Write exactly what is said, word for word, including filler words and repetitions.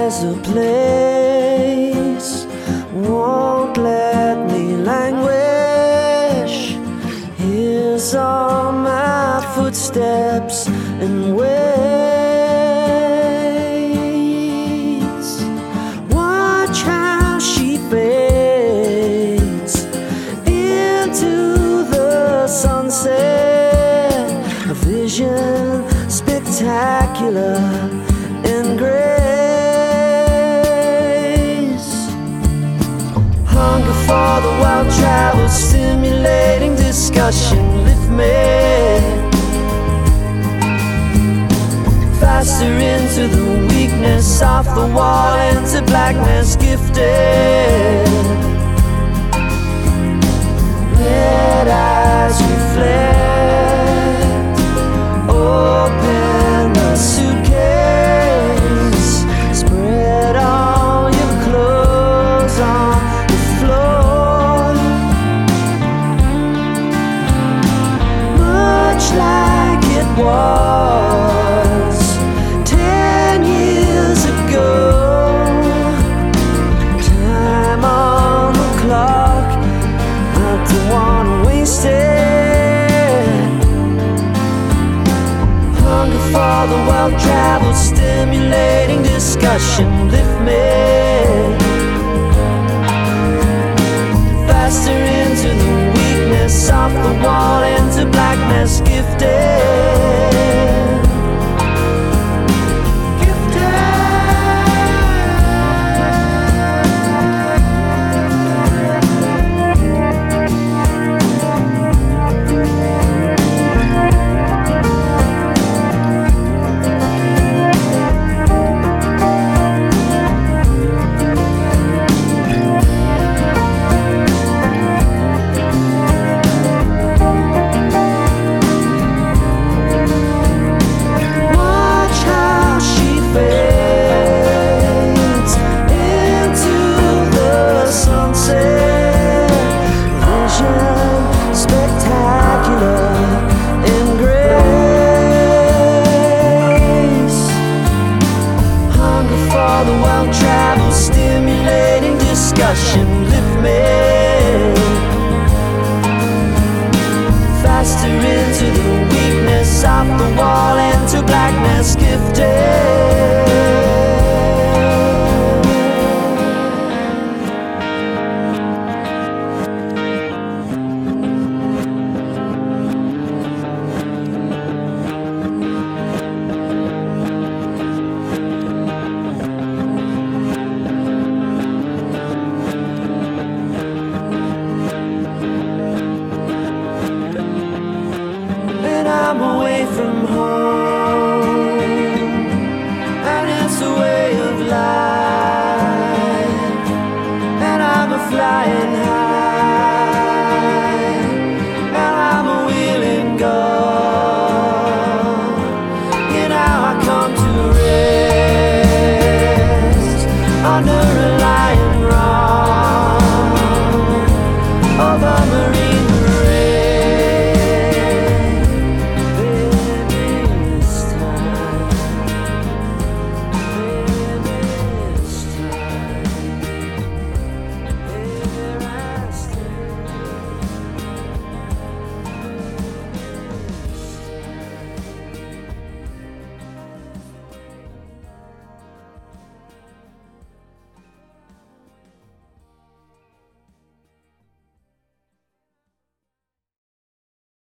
lies a place won't let me languish. Here's all my footsteps and waits. Watch how she fades into the sunset, a vision spectacular in grace. Hunger for the wild travel, stimulating discussion. Lift me faster into the weakness, off the wall into blackness, gifted. Red eyes reflect, open the suitcase, spread all your clothes on the floor. Much like it was ten years ago. Time on the clock, I don't wanna waste it. Hunger for the world travel, stimulating discussion. Lift me faster into the weakness, off the wall into blackness, gifted. Travel, stimulating discussion. Lift me faster into the weakness, off the wall into blackness, gifted.